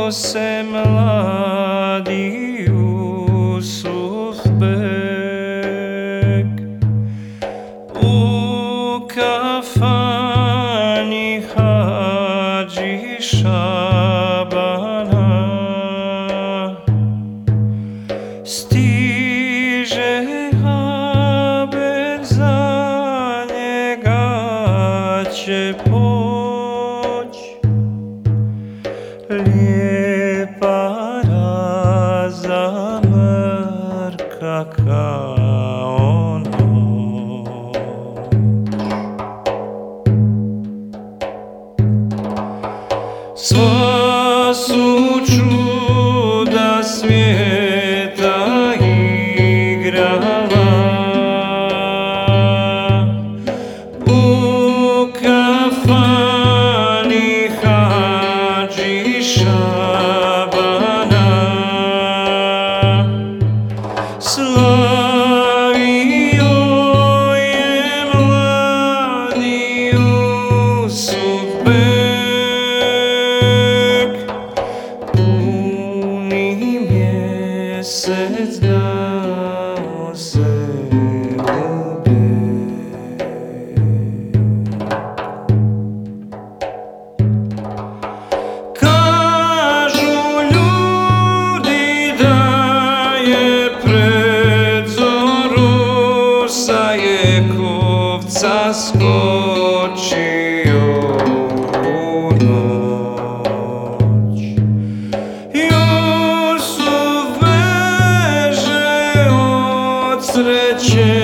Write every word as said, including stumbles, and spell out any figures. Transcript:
se mladi Jusuf bek u kafani Hadži Šabana stiže haber za njega će poć lijepa razamrka kao noć. Sva su čuda svijeta igrala u kafani Hadži Šabana. Slavio je mladi Jusuf bek, puni mjesec dao se u beg. Kažu ljudi da je pred zoru sa Jekovca skočio u noć. Jusuf beže od sreće